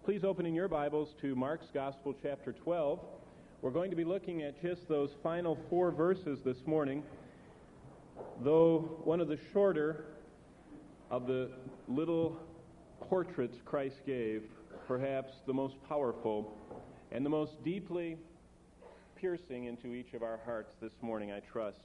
Please open in your Bibles to Mark's Gospel, chapter 12. We're going to be looking at just those final 4 verses this morning, though one of the shorter of the little portraits Christ gave, perhaps the most powerful and the most deeply piercing into each of our hearts this morning, I trust.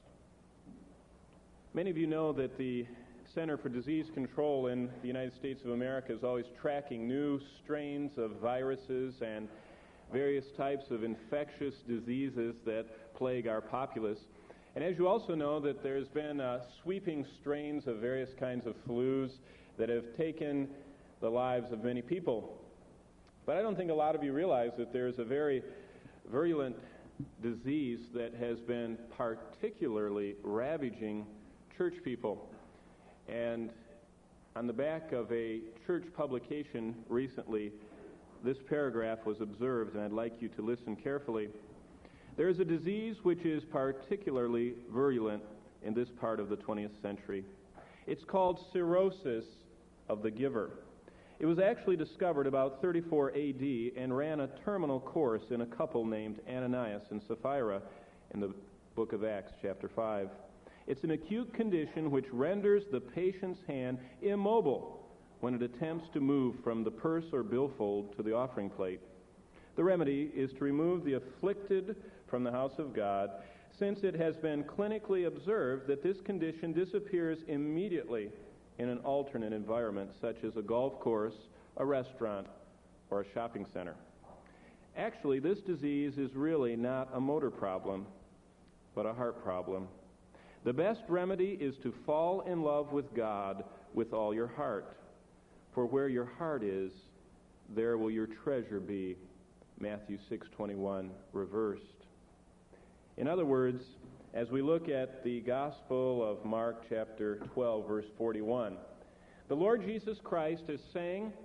Many of you know that the Center for Disease Control in the United States of America is always tracking new strains of viruses and various types of infectious diseases that plague our populace. And as you also know, that there's been sweeping strains of various kinds of flus that have taken the lives of many people. But I don't think a lot of you realize that there's a very virulent disease that has been particularly ravaging church people. And on the back of a church publication recently, this paragraph was observed, and I'd like you to listen carefully. There is a disease which is particularly virulent in this part of the 20th century. It's called cirrhosis of the giver. It was actually discovered about 34 AD and ran a terminal course in a couple named Ananias and Sapphira in the book of Acts, chapter 5. It's an acute condition which renders the patient's hand immobile when it attempts to move from the purse or billfold to the offering plate. The remedy is to remove the afflicted from the house of God, since it has been clinically observed that this condition disappears immediately in an alternate environment, such as a golf course, a restaurant, or a shopping center. Actually, this disease is really not a motor problem, but a heart problem. The best remedy is to fall in love with God with all your heart. For where your heart is, there will your treasure be. Matthew 6:21, reversed. In other words, as we look at the Gospel of Mark chapter 12, verse 41, the Lord Jesus Christ is saying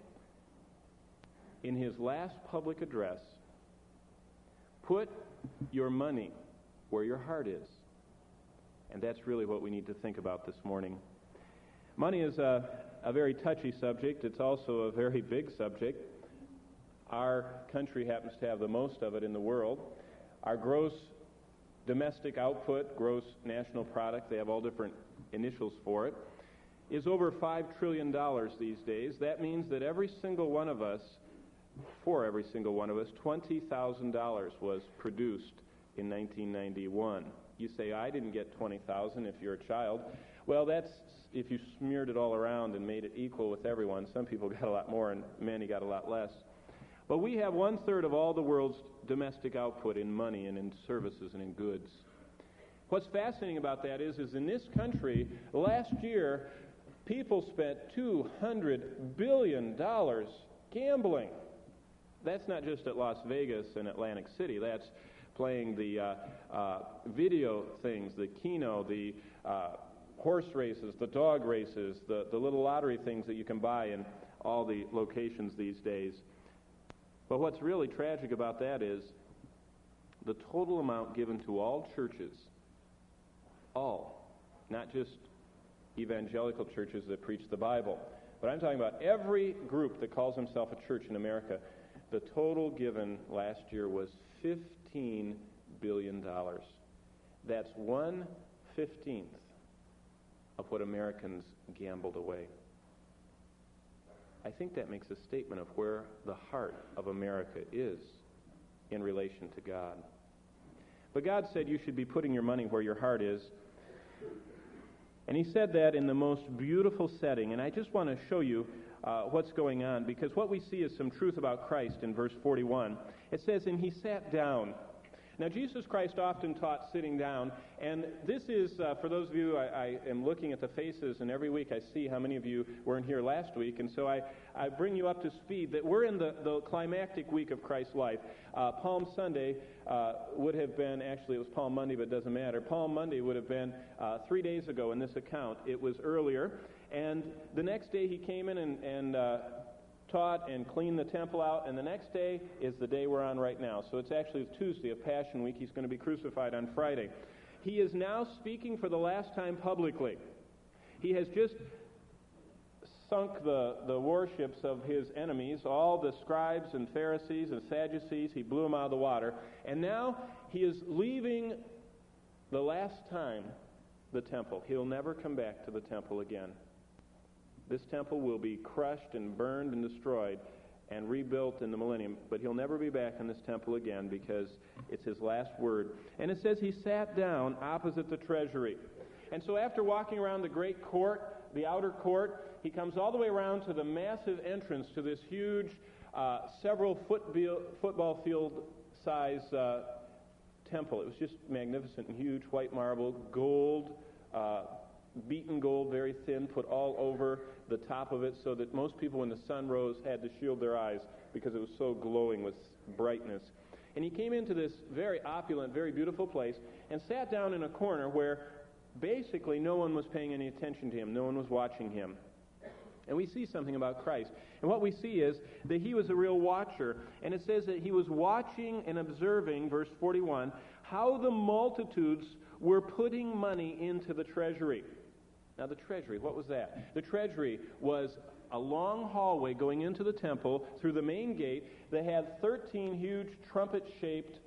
in his last public address, put your money where your heart is. And that's really what we need to think about this morning. Money is a very touchy subject. It's also a very big subject. Our country happens to have the most of it in the world. Our gross domestic output, gross national product, they have all different initials for it, is over $5 trillion these days. That means that every single one of us, $20,000 was produced in 1991. You say, I didn't get 20,000 if you're a child. Well, that's if you smeared it all around and made it equal with everyone. Some people got a lot more and many got a lot less. But we have 1/3 of all the world's domestic output in money and in services and in goods. What's fascinating about that is in this country, last year, people spent $200 billion gambling. That's not just at Las Vegas and Atlantic City. That's playing the video things, the Keno, the horse races, the dog races, the little lottery things that you can buy in all the locations these days. But what's really tragic about that is the total amount given to all churches, all, not just evangelical churches that preach the Bible, but I'm talking about every group that calls himself a church in America. The total given last year was $15 billion. That's 1/15 of what Americans gambled away. I think that makes a statement of where the heart of America is in relation to God. But God said you should be putting your money where your heart is. And he said that in the most beautiful setting. And I just want to show you what's going on, because what we see is some truth about Christ in verse 41. It says, and he sat down. Now, Jesus Christ often taught sitting down, and this is, for those of you, I am looking at the faces, and every week I see how many of you weren't here last week, and so I bring you up to speed that we're in the climactic week of Christ's life. Palm Sunday would have been, actually it was Palm Monday, but it doesn't matter. Palm Monday would have been 3 days ago in this account. It was earlier, and the next day he came in and taught and cleaned the temple out, and the next day is the day we're on right now. So it's actually Tuesday of Passion Week. He's going to be crucified on Friday. He is now speaking for the last time publicly. He has just sunk the warships of his enemies, all the scribes and Pharisees and Sadducees. He blew them out of the water. And now he is leaving the last time the temple. He'll never come back to the temple again. This temple will be crushed and burned and destroyed and rebuilt in the millennium, but he'll never be back in this temple again because it's his last word. And it says he sat down opposite the treasury. And so after walking around the great court, the outer court, he comes all the way around to the massive entrance to this huge, several football field size temple. It was just magnificent and huge, white marble, gold, beaten gold, very thin, put all over the top of it so that most people, when the sun rose, had to shield their eyes because it was so glowing with brightness. And he came into this very opulent, very beautiful place and sat down in a corner where basically no one was paying any attention to him. No one was watching him. And we see something about Christ. And what we see is that he was a real watcher. And it says that he was watching and observing, verse 41, how the multitudes were putting money into the treasury. Now the treasury, what was that? The treasury was a long hallway going into the temple through the main gate that had 13 huge trumpet-shaped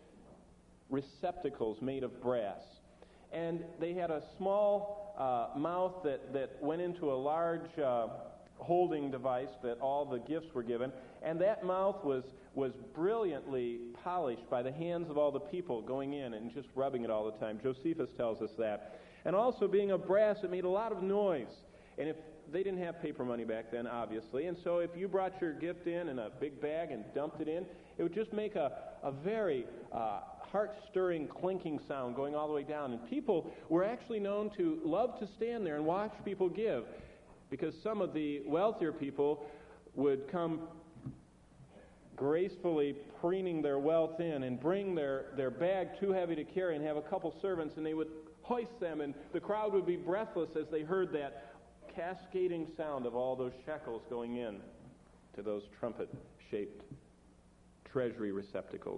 receptacles made of brass. And they had a small mouth that went into a large holding device that all the gifts were given. And that mouth was brilliantly polished by the hands of all the people going in and just rubbing it all the time. Josephus tells us that. And also, being of brass, it made a lot of noise. And if they didn't have paper money back then, obviously, and so if you brought your gift in a big bag and dumped it in, it would just make a very heart-stirring clinking sound going all the way down. And people were actually known to love to stand there and watch people give, because some of the wealthier people would come gracefully preening their wealth in and bring their bag too heavy to carry and have a couple servants, and they would hoist them, and the crowd would be breathless as they heard that cascading sound of all those shekels going in to those trumpet-shaped treasury receptacles.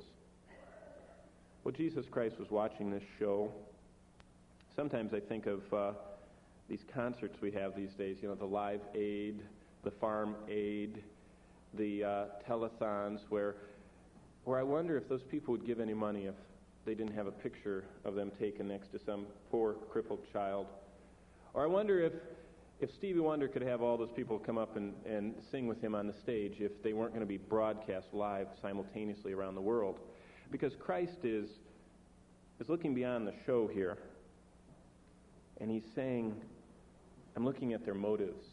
Well, Jesus Christ was watching this show. Sometimes I think of these concerts we have these days, the Live Aid, the Farm Aid, the telethons, where I wonder if those people would give any money if they didn't have a picture of them taken next to some poor, crippled child. Or I wonder if Stevie Wonder could have all those people come up and sing with him on the stage if they weren't going to be broadcast live simultaneously around the world. Because Christ is looking beyond the show here. And he's saying, I'm looking at their motives.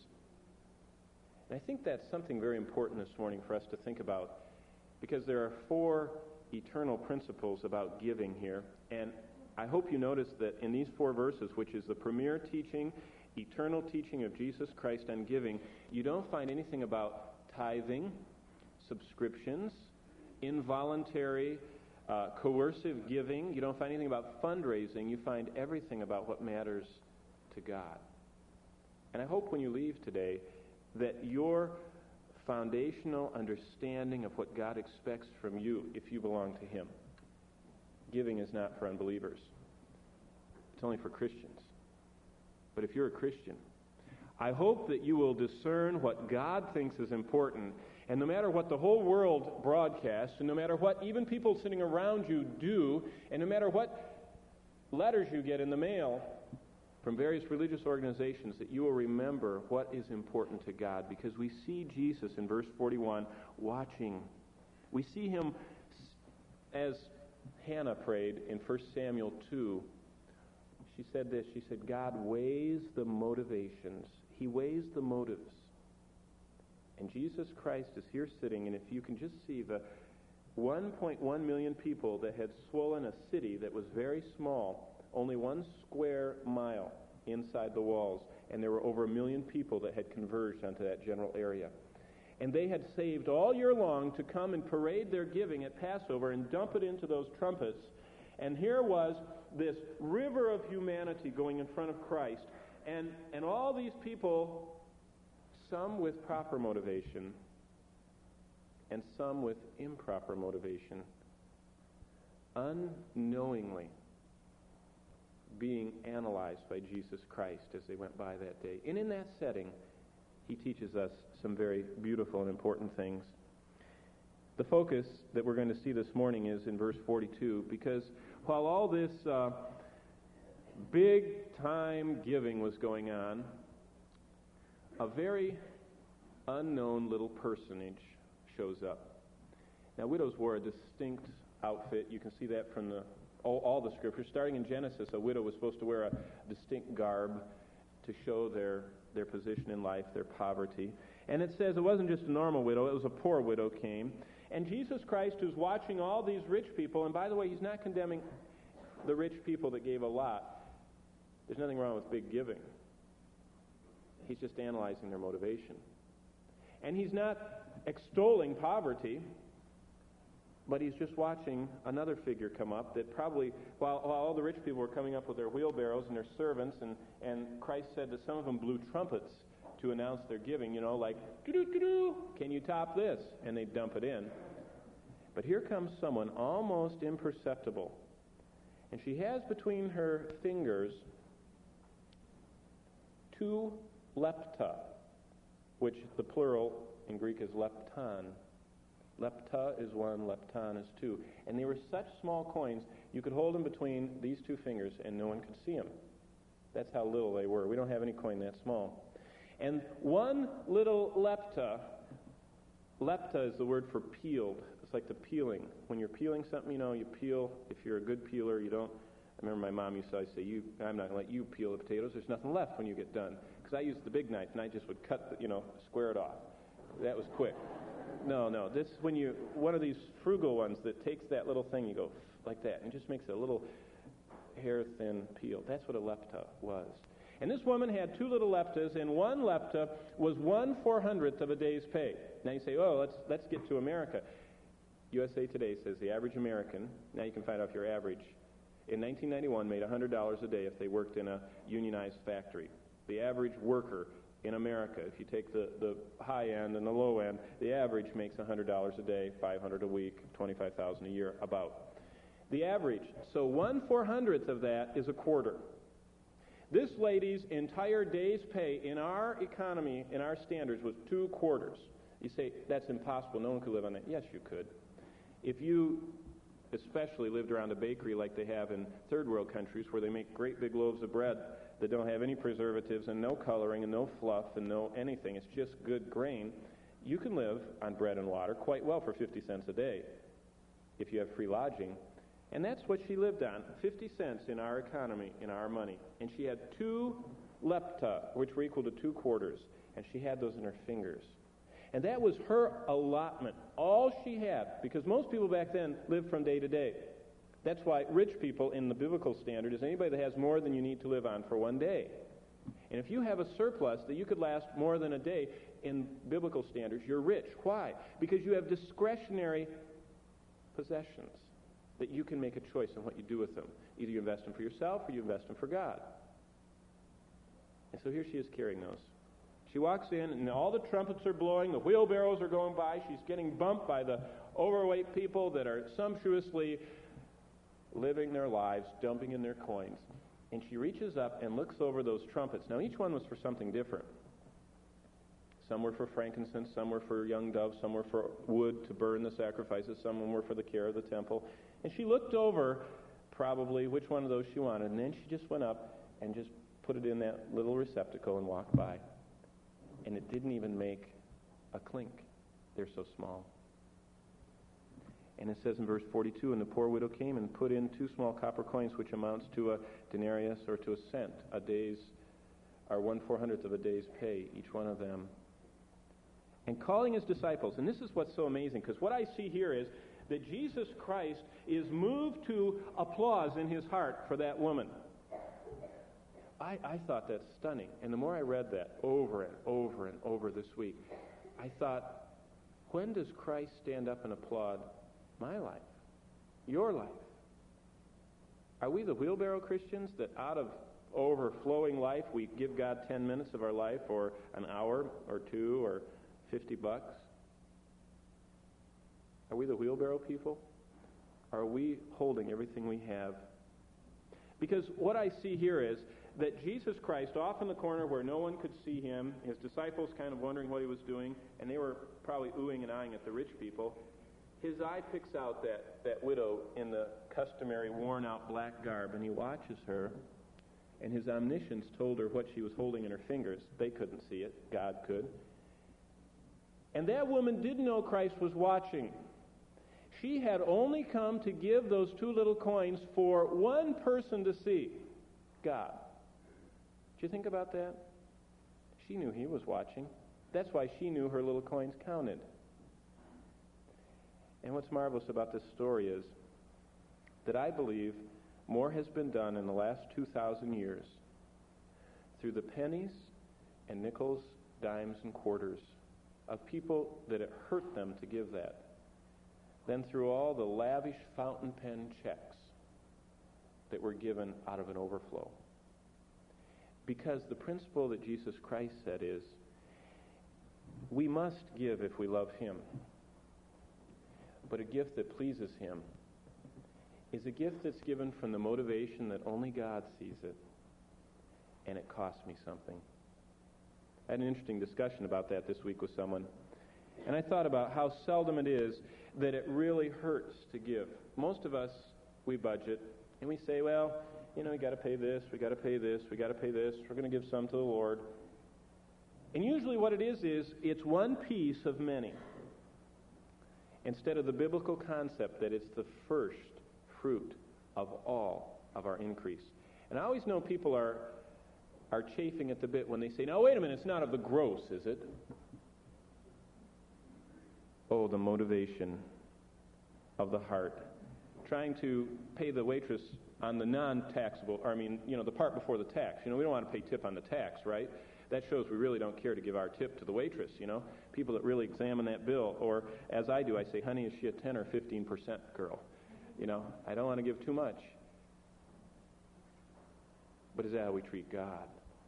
And I think that's something very important this morning for us to think about, because there are 4 eternal principles about giving here. And I hope you notice that in these 4 verses, which is the premier teaching, eternal teaching of Jesus Christ on giving, you don't find anything about tithing, subscriptions, involuntary, coercive giving. You don't find anything about fundraising. You find everything about what matters to God. And I hope when you leave today that your foundational understanding of what God expects from you, if you belong to him. Giving is not for unbelievers. It's only for Christians. But if you're a Christian, I hope that you will discern what God thinks is important, and no matter what the whole world broadcasts, and no matter what even people sitting around you do, and no matter what letters you get in the mail from various religious organizations, that you will remember what is important to God, because we see Jesus in verse 41 watching. We see him as Hannah prayed in 1 Samuel 2. She said this, she said, God weighs the motivations. He weighs the motives. And Jesus Christ is here sitting, and if you can just see the 1.1 million people that had swollen a city that was very small, only 1 square mile inside the walls, and there were over 1 million people that had converged onto that general area. And they had saved all year long to come and parade their giving at Passover and dump it into those trumpets. And here was this river of humanity going in front of Christ. And all these people, some with proper motivation and some with improper motivation, unknowingly being analyzed by Jesus Christ as they went by that day. And in that setting, he teaches us some very beautiful and important things. The focus that we're going to see this morning is in verse 42, because while all this big-time giving was going on, a very unknown little personage shows up. Now, widows wore a distinct outfit. You can see that from all the scriptures. Starting in Genesis, a widow was supposed to wear a distinct garb to show their position in life, their poverty. And it says it wasn't just a normal widow, it was a poor widow came. And Jesus Christ, who's watching all these rich people, and by the way, he's not condemning the rich people that gave a lot. There's nothing wrong with big giving. He's just analyzing their motivation. And he's not extolling poverty, but he's just watching another figure come up that probably, while all the rich people were coming up with their wheelbarrows and their servants, and Christ said that some of them blew trumpets to announce their giving, like, doo-doo-doo-doo, can you top this? And they dump it in. But here comes someone almost imperceptible. And she has between her fingers 2 lepta, which the plural in Greek is lepton. Lepta is 1, lepton is 2. And they were such small coins, you could hold them between these 2 fingers and no one could see them. That's how little they were. We don't have any coin that small. And 1 little lepta is the word for peeled. It's like the peeling. When you're peeling something, you peel. If you're a good peeler, you don't. I remember my mom used to always say, I'm not going to let you peel the potatoes. There's nothing left when you get done. Because I used the big knife, and I just would cut, square it off. That was quick. No. This is when one of these frugal ones that takes that little thing, you go like that, and just makes a little hair-thin peel. That's what a lepta was. And this woman had 2 little leptas, and 1 lepta was 1/400th of a day's pay. Now you say, let's get to America. USA Today says the average American, now you can find out if you're average, in 1991 made $100 a day if they worked in a unionized factory. The average worker in America, if you take the high end and the low end, the average makes $100 a day, $500 a week, $25,000 a year, about. The average. So 1/400th of that is a quarter. This lady's entire day's pay in our economy, in our standards, was 2 quarters. You say, that's impossible. No one could live on that. Yes, you could. If you especially lived around a bakery like they have in third world countries where they make great big loaves of bread that don't have any preservatives and no coloring and no fluff and no anything, it's just good grain, you can live on bread and water quite well for 50 cents a day if you have free lodging. And that's what she lived on, 50 cents in our economy, in our money. And she had 2 lepta, which were equal to 2 quarters, and she had those in her fingers. And that was her allotment, all she had, because most people back then lived from day to day. That's why rich people in the biblical standard is anybody that has more than you need to live on for one day. And if you have a surplus that you could last more than a day, in biblical standards, you're rich. Why? Because you have discretionary possessions that you can make a choice on what you do with them. Either you invest them for yourself or you invest them for God. And so here she is carrying those. She walks in, and all the trumpets are blowing, the wheelbarrows are going by, she's getting bumped by the overweight people that are sumptuously living their lives, dumping in their coins. And she reaches up and looks over those trumpets. Now, each one was for something different. Some were for frankincense, some were for young doves, some were for wood to burn the sacrifices, some were for the care of the temple. And she looked over probably which one of those she wanted, and then she just went up and just put it in that little receptacle and walked by. And it didn't even make a clink. They're so small. And it says in verse 42, and the poor widow came and put in 2 small copper coins, which amounts to a denarius or to a cent, a day's, or 1/400th of a day's pay, each one of them. And calling his disciples, and this is what's so amazing, because what I see here is that Jesus Christ is moved to applause in his heart for that woman. I thought that's stunning. And the more I read that over and over and over this week, I thought, when does Christ stand up and applaud my life, your life? Are we the wheelbarrow Christians that out of overflowing life we give God 10 minutes of our life, or an hour or 2 or $50? Are we the wheelbarrow people? Are we holding everything we have? Because what I see here is that Jesus Christ, off in the corner where no one could see him, his disciples kind of wondering what he was doing, and they were probably oohing and eyeing at the rich people, his eye picks out that widow in the customary worn-out black garb, and he watches her, and his omniscience told her what she was holding in her fingers. They couldn't see it. God could. And that woman didn't know Christ was watching. She had only come to give those 2 little coins for one person to see, God. Did you think about that? She knew he was watching. That's why she knew her little coins counted. And what's marvelous about this story is that I believe more has been done in the last 2,000 years through the pennies and nickels, dimes, and quarters of people that it hurt them to give that than through all the lavish fountain pen checks that were given out of an overflow. Because the principle that Jesus Christ said is, we must give if we love him. But a gift that pleases him is a gift that's given from the motivation that only God sees it, and it costs me something. I had an interesting discussion about that this week with someone, and I thought about how seldom it is that it really hurts to give. Most of us, we budget, and we say, well, we got to pay this, we got to pay this, we got to pay this, we're going to give some to the Lord. And usually what it is it's one piece of many, instead of the biblical concept that it's the first fruit of all of our increase. And I always know people are chafing at the bit when they say, now wait a minute, it's not of the gross, is it? Oh, the motivation of the heart. Trying to pay the waitress on the non-taxable, the part before the tax. We don't want to pay tip on the tax, right? That shows we really don't care to give our tip to the waitress, People that really examine that bill. Or, as I do, I say, honey, is she a 10 or 15% girl? I don't want to give too much. But is that how we treat God?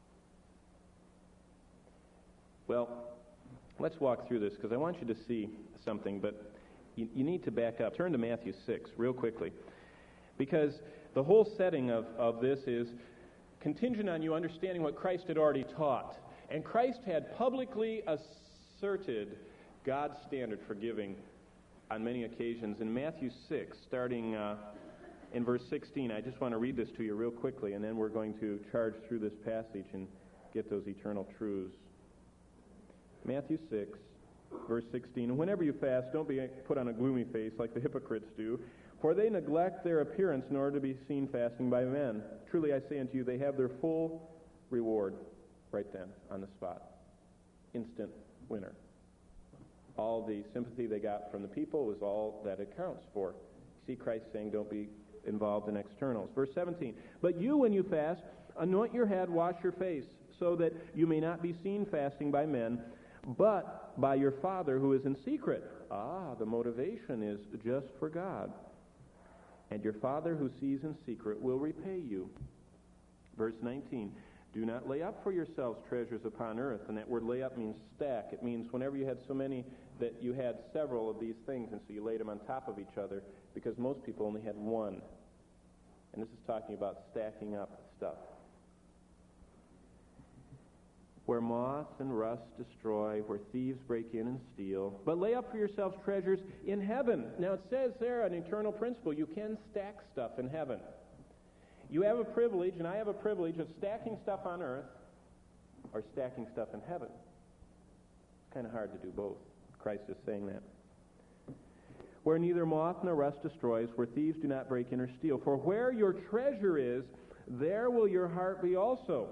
Well, let's walk through this, because I want you to see something, but you need to back up. Turn to Matthew 6 real quickly, because the whole setting of this is contingent on you understanding what Christ had already taught. And Christ had publicly asserted God's standard for giving on many occasions. In Matthew 6, starting in verse 16, I just want to read this to you real quickly, and then we're going to charge through this passage and get those eternal truths. Matthew 6, verse 16, and whenever you fast, don't be put on a gloomy face like the hypocrites do, for they neglect their appearance in order to be seen fasting by men. Truly I say unto you, they have their full reward right then, on the spot. Instant winner. All the sympathy they got from the people was all that it counts for. See Christ saying, don't be involved in externals. Verse 17, but you, when you fast, anoint your head, wash your face, so that you may not be seen fasting by men, but by your Father who is in secret. The motivation is just for God. And your Father who sees in secret will repay you. Verse 19, do not lay up for yourselves treasures upon earth. And that word lay up means stack. It means whenever you had so many that you had several of these things, and so you laid them on top of each other, because most people only had one. And this is talking about stacking up stuff. Where moth and rust destroy, where thieves break in and steal. But lay up for yourselves treasures in heaven. Now it says there, an eternal principle, you can stack stuff in heaven. You have a privilege, and I have a privilege, of stacking stuff on earth or stacking stuff in heaven. It's kind of hard to do both. Christ is saying that. Where neither moth nor rust destroys, where thieves do not break in or steal. For where your treasure is, there will your heart be also.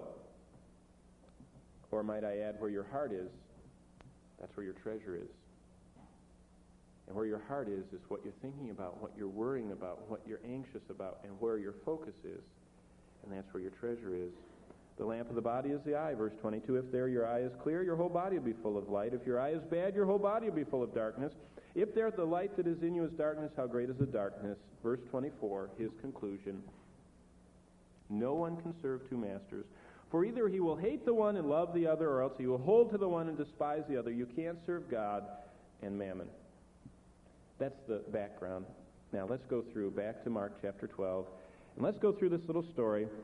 Or might I add, where your heart is, that's where your treasure is. And where your heart is what you're thinking about, what you're worrying about, what you're anxious about, and where your focus is. And that's where your treasure is. The lamp of the body is the eye, verse 22. If there your eye is clear, your whole body will be full of light. If your eye is bad, your whole body will be full of darkness. If there the light that is in you is darkness, how great is the darkness? Verse 24, his conclusion. No one can serve two masters. For either he will hate the one and love the other, or else he will hold to the one and despise the other. You can't serve God and mammon. That's the background. Now let's go through back to Mark chapter 12. And let's go through this little story.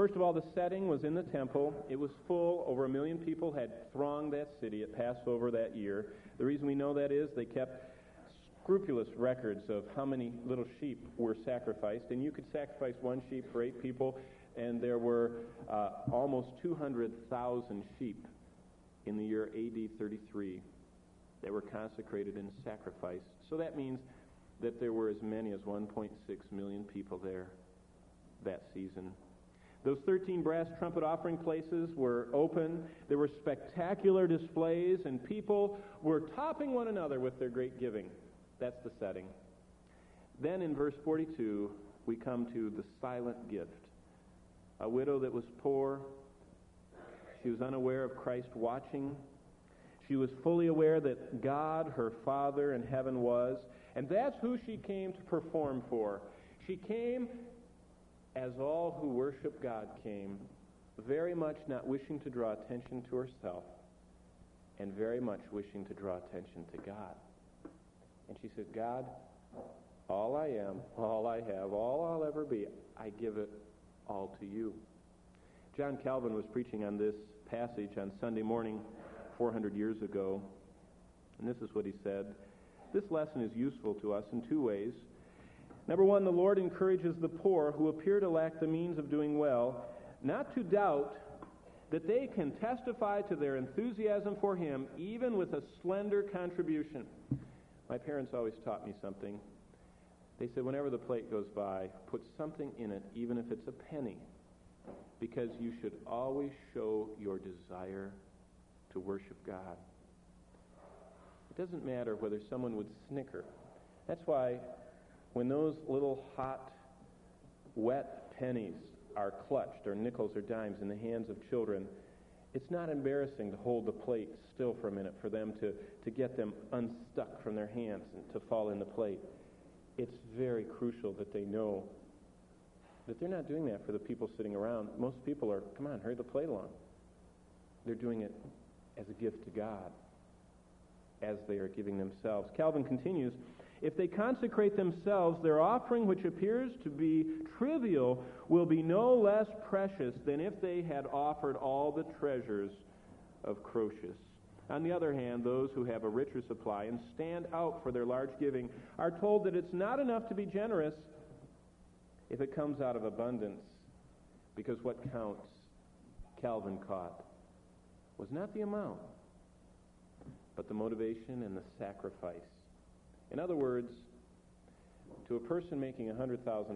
First of all, the setting was in the temple. It was full. Over 1 million people had thronged that city at Passover that year. The reason we know that is they kept scrupulous records of how many little sheep were sacrificed. And you could sacrifice one sheep for 8 people, and there were almost 200,000 sheep in the year AD 33 that were consecrated and sacrificed. So that means that there were as many as 1.6 million people there that season. Those 13 brass trumpet offering places were open. There were spectacular displays, and people were topping one another with their great giving. That's the setting. Then in verse 42, we come to the silent gift. A widow that was poor. She was unaware of Christ watching. She was fully aware that God, her Father in heaven, was. And that's who she came to perform for. She came as all who worship God came, very much not wishing to draw attention to herself, and very much wishing to draw attention to God. And she said, God, all I am, all I have, all I'll ever be, I give it all to you. John Calvin was preaching on this passage on Sunday morning 400 years ago, and this is what he said. This lesson is useful to us in 2 ways. Number one, the Lord encourages the poor who appear to lack the means of doing well not to doubt that they can testify to their enthusiasm for Him even with a slender contribution. My parents always taught me something. They said whenever the plate goes by, put something in it, even if it's a penny, because you should always show your desire to worship God. It doesn't matter whether someone would snicker. That's why when those little hot, wet pennies are clutched, or nickels or dimes, in the hands of children, it's not embarrassing to hold the plate still for a minute for them to get them unstuck from their hands and to fall in the plate. It's very crucial that they know that they're not doing that for the people sitting around. Most people are, come on, hurry the plate along. They're doing it as a gift to God, as they are giving themselves. Calvin continues, if they consecrate themselves, their offering, which appears to be trivial, will be no less precious than if they had offered all the treasures of Croesus. On the other hand, those who have a richer supply and stand out for their large giving are told that it's not enough to be generous if it comes out of abundance, because what counts, Calvin caught, was not the amount, but the motivation and the sacrifice. In other words, to a person making $100,000,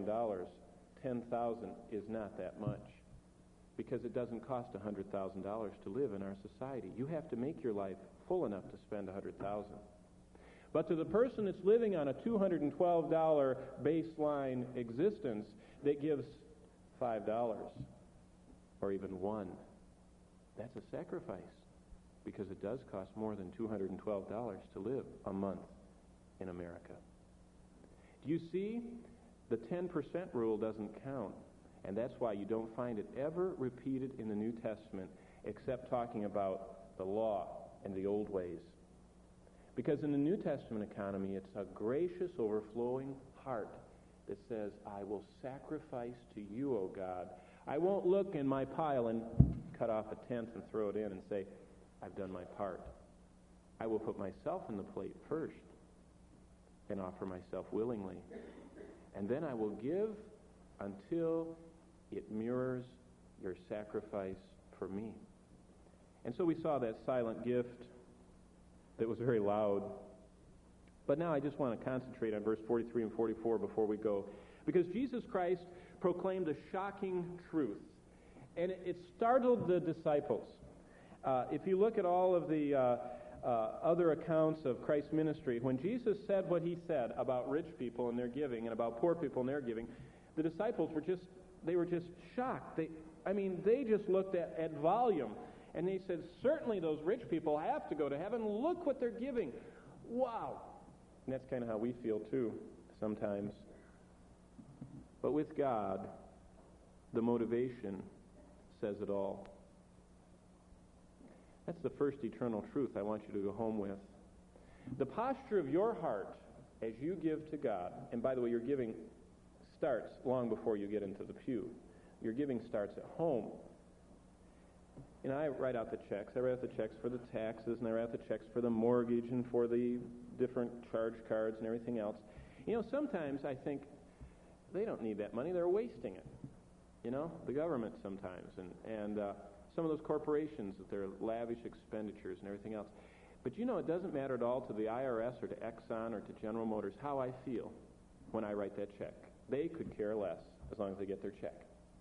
$10,000 is not that much, because it doesn't cost $100,000 to live in our society. You have to make your life full enough to spend $100,000. But to the person that's living on a $212 baseline existence that gives $5 or even $1, that's a sacrifice, because it does cost more than $212 to live a month in America. Do you see? The 10% rule doesn't count, and that's why you don't find it ever repeated in the New Testament except talking about the law and the old ways. Because in the New Testament economy, it's a gracious, overflowing heart that says, I will sacrifice to you, O God. I won't look in my pile and cut off a tenth and throw it in and say, I've done my part. I will put myself in the plate first and offer myself willingly. And then I will give until it mirrors your sacrifice for me. And so we saw that silent gift that was very loud. But now I just want to concentrate on verse 43 and 44 before we go. Because Jesus Christ proclaimed a shocking truth. And it startled the disciples. If you look at all of the other accounts of Christ's ministry, when Jesus said what he said about rich people and their giving and about poor people and their giving, the disciples were just shocked. They just looked at volume, and they said, certainly those rich people have to go to heaven. Look what they're giving. Wow. And that's kind of how we feel too sometimes. But with God, the motivation says it all. That's the first eternal truth I want you to go home with. The posture of your heart as you give to God, and by the way, your giving starts long before you get into the pew. Your giving starts at home. You know, I write out the checks. I write out the checks for the taxes, and I write out the checks for the mortgage and for the different charge cards and everything else. You know, sometimes I think they don't need that money. They're wasting it. You know, the government sometimes, and some of those corporations with their lavish expenditures and everything else. But you know, it doesn't matter at all to the IRS or to Exxon or to General Motors how I feel when I write that check. They could care less as long as they get their check.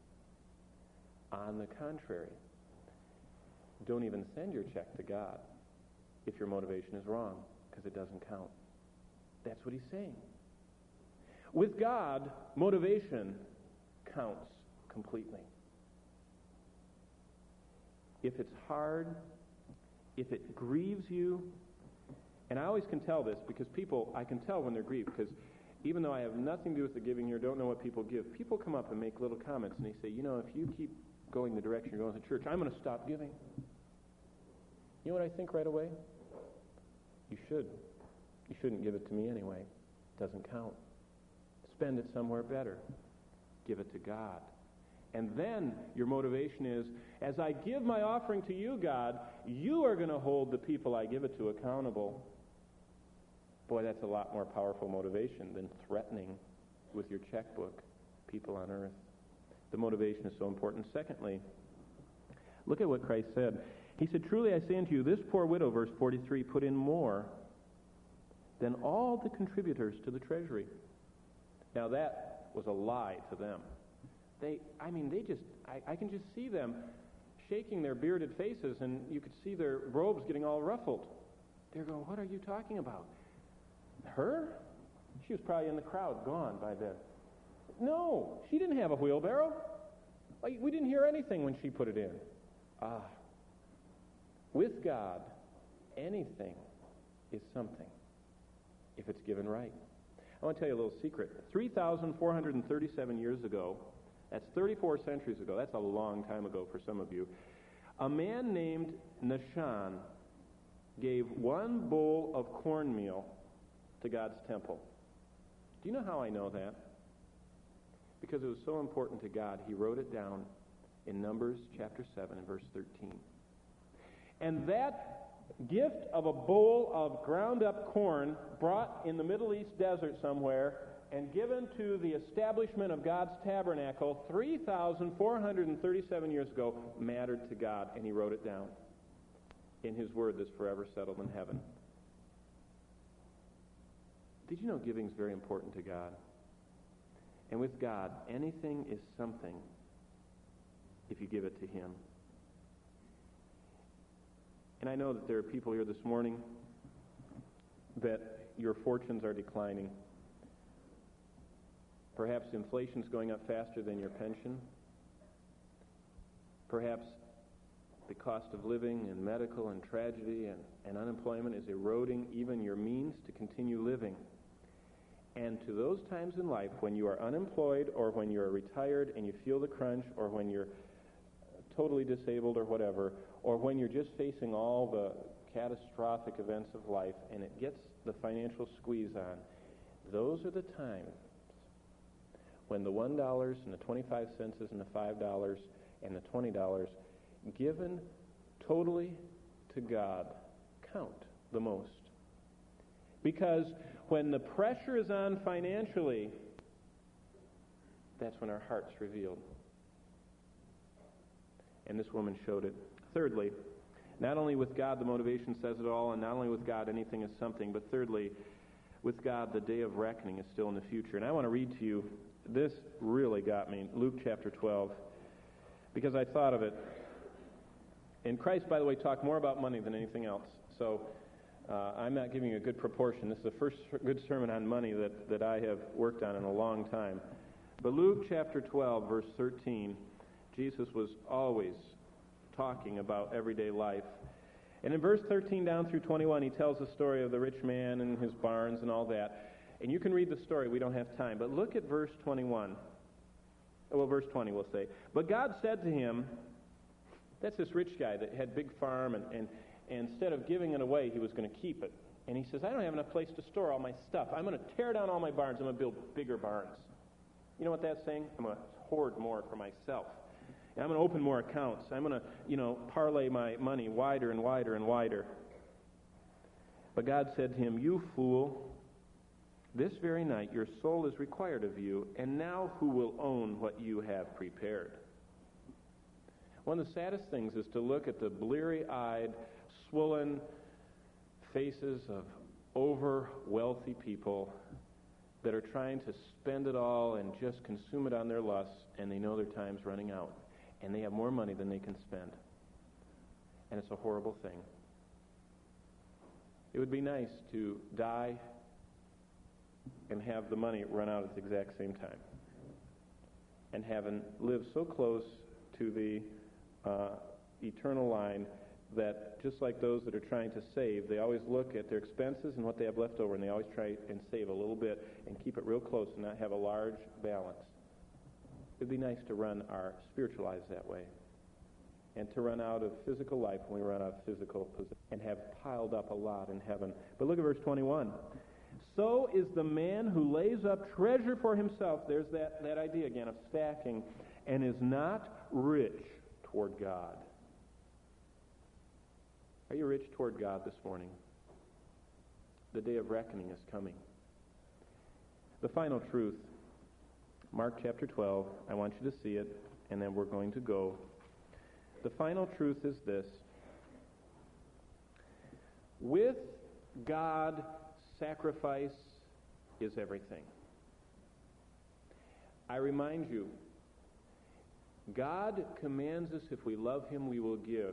On the contrary, don't even send your check to God if your motivation is wrong, because it doesn't count. That's what he's saying. With God, motivation counts completely. If it's hard, if it grieves you, and I always can tell this because I can tell when they're grieved, because even though I have nothing to do with the giving here, don't know what people give, people come up and make little comments, and they say, you know, if you keep going the direction you're going to church, I'm going to stop giving. You know what I think right away? You should. You shouldn't give it to me anyway. It doesn't count. Spend it somewhere better. Give it to God. And then your motivation is, as I give my offering to you, God, you are going to hold the people I give it to accountable. Boy, that's a lot more powerful motivation than threatening with your checkbook people on earth. The motivation is so important. Secondly, look at what Christ said. He said, truly I say unto you, this poor widow, verse 43, put in more than all the contributors to the treasury. Now that was a lie to them. I can just see them shaking their bearded faces, and you could see their robes getting all ruffled. They're going, what are you talking about? Her? She was probably in the crowd, gone by then. No, she didn't have a wheelbarrow. We didn't hear anything when she put it in. With God, anything is something if it's given right. I want to tell you a little secret. 3,437 years ago, that's 34 centuries ago, that's a long time ago for some of you, a man named Nahshon gave one bowl of cornmeal to God's temple. Do you know how I know that? Because it was so important to God, he wrote it down in Numbers chapter 7 and verse 13. And that gift of a bowl of ground up corn brought in the Middle East desert somewhere and given to the establishment of God's tabernacle 3,437 years ago mattered to God, and he wrote it down in his word that's forever settled in heaven. Did you know giving is very important to God? And with God, anything is something if you give it to him. And I know that there are people here this morning that your fortunes are declining. Perhaps inflation's going up faster than your pension. Perhaps the cost of living and medical and tragedy and unemployment is eroding even your means to continue living. And to those times in life when you are unemployed or when you are retired and you feel the crunch, or when you're totally disabled or whatever, or when you're just facing all the catastrophic events of life and it gets the financial squeeze on, those are the times when the $1 and the 25 cents and the $5 and the $20 given totally to God count the most. Because when the pressure is on financially, that's when our heart's revealed. And this woman showed it. Thirdly, not only with God the motivation says it all, and not only with God anything is something, but thirdly, with God the day of reckoning is still in the future. And I want to read to you, this really got me, Luke chapter 12, because I thought of it. And Christ, by the way, talked more about money than anything else. So I'm not giving you a good proportion. This is the first good sermon on money that I have worked on in a long time. But Luke chapter 12, verse 13, Jesus was always talking about everyday life. And in verse 13 down through 21, he tells the story of the rich man and his barns and all that. And you can read the story. We don't have time. But look at verse 21. Well, verse 20 we'll say. But God said to him, that's this rich guy that had big farm, and instead of giving it away, he was going to keep it. And he says, I don't have enough place to store all my stuff. I'm going to tear down all my barns. I'm going to build bigger barns. You know what that's saying? I'm going to hoard more for myself. And I'm going to open more accounts. I'm going to, parlay my money wider and wider and wider. But God said to him, "You fool, this very night your soul is required of you, and now who will own what you have prepared?" One of the saddest things is to look at the bleary-eyed, swollen faces of over-wealthy people that are trying to spend it all and just consume it on their lusts, and they know their time's running out, and they have more money than they can spend. And it's a horrible thing. It would be nice to die and have the money run out at the exact same time, and having lived so close to the eternal line that just like those that are trying to save, they always look at their expenses and what they have left over, and they always try and save a little bit and keep it real close and not have a large balance. It would be nice to run our spiritual lives that way, and to run out of physical life when we run out of physical possession, and have piled up a lot in heaven. But look at verse 21. So is the man who lays up treasure for himself, there's that idea again of stacking, and is not rich toward God. Are you rich toward God this morning? The day of reckoning is coming. The final truth, Mark chapter 12, I want you to see it, and then we're going to go. The final truth is this: with God, sacrifice is everything. I remind you, God commands us, if we love Him, we will give.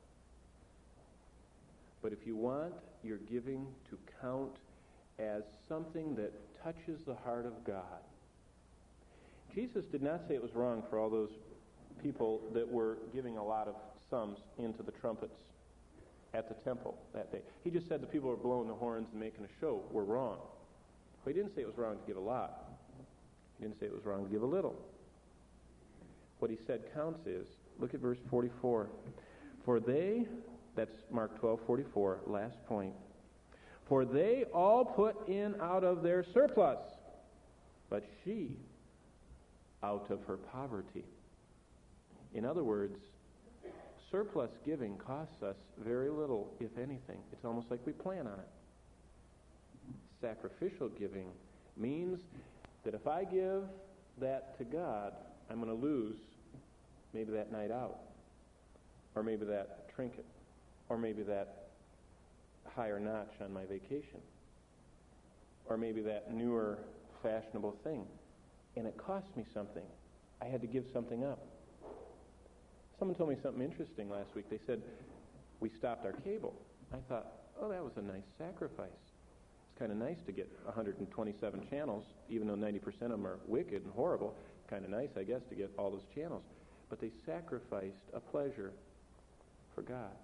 But if you want your giving to count as something that touches the heart of God, Jesus did not say it was wrong for all those people that were giving a lot of sums into the trumpets at the temple that day. He just said the people who were blowing the horns and making a show were wrong. But he didn't say it was wrong to give a lot. He didn't say it was wrong to give a little. What he said counts is, look at verse 44. For they, that's Mark 12:44, last point. For they all put in out of their surplus, but she out of her poverty. In other words, surplus giving costs us very little, if anything. It's almost like we plan on it. Sacrificial giving means that if I give that to God, I'm going to lose maybe that night out, or maybe that trinket, or maybe that higher notch on my vacation, or maybe that newer fashionable thing. And it cost me something. I had to give something up. Someone told me something interesting last week. They said, we stopped our cable. I thought, oh, that was a nice sacrifice. It's kind of nice to get 127 channels, even though 90% of them are wicked and horrible. Kind of nice, I guess, to get all those channels. But they sacrificed a pleasure for God.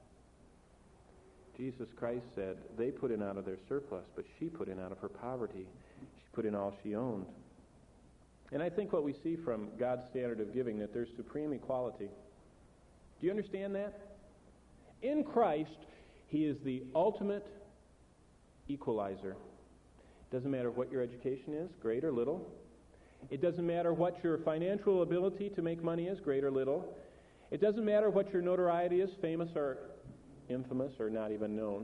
Jesus Christ said they put in out of their surplus, but she put in out of her poverty. She put in all she owned. And I think what we see from God's standard of giving, that there's supreme equality. Do you understand that? In Christ, He is the ultimate equalizer. It doesn't matter what your education is, great or little. It doesn't matter what your financial ability to make money is, great or little. It doesn't matter what your notoriety is, famous or infamous or not even known.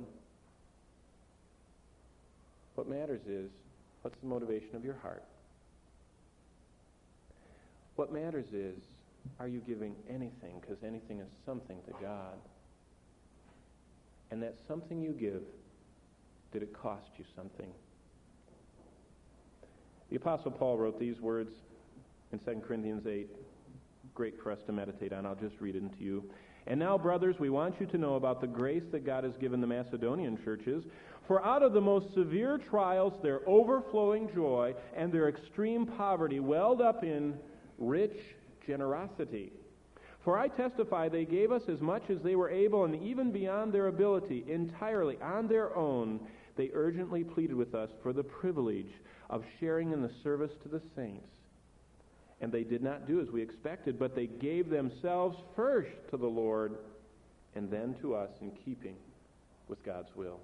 What matters is, what's the motivation of your heart? What matters is, are you giving anything? Because anything is something to God. And that something you give, did it cost you something? The Apostle Paul wrote these words in 2 Corinthians 8, great for us to meditate on. I'll just read it to you. And now, brothers, we want you to know about the grace that God has given the Macedonian churches. For out of the most severe trials, their overflowing joy and their extreme poverty welled up in rich generosity. For I testify they gave us as much as they were able, and even beyond their ability, entirely on their own. They urgently pleaded with us for the privilege of sharing in the service to the saints. And they did not do as we expected, but they gave themselves first to the Lord and then to us, in keeping with God's will.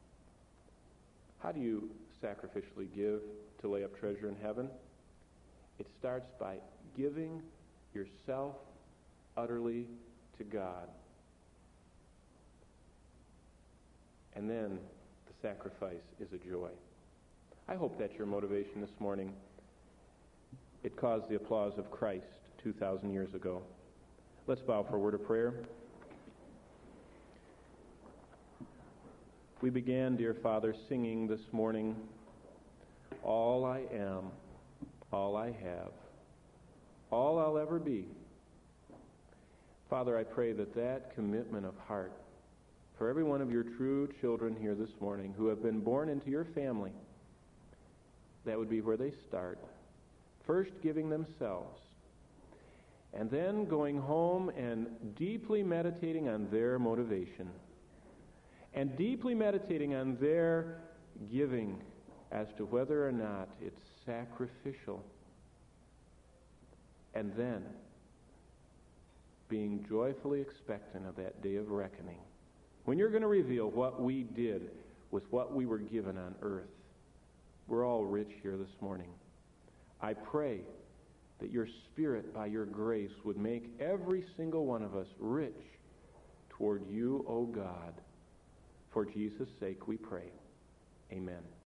How do you sacrificially give to lay up treasure in heaven? It starts by giving yourself utterly to God. And then the sacrifice is a joy. I hope that's your motivation this morning. It caused the applause of Christ 2,000 years ago. Let's bow for a word of prayer. We began, dear Father, singing this morning, all I am, all I have, all I'll ever be. Father, I pray that that commitment of heart for every one of your true children here this morning who have been born into your family, that would be where they start. First giving themselves, and then going home and deeply meditating on their motivation, and deeply meditating on their giving as to whether or not it's sacrificial, and then being joyfully expectant of that day of reckoning, when you're going to reveal what we did with what we were given on earth. We're all rich here this morning. I pray that your Spirit, by your grace, would make every single one of us rich toward you, O God. For Jesus' sake we pray. Amen.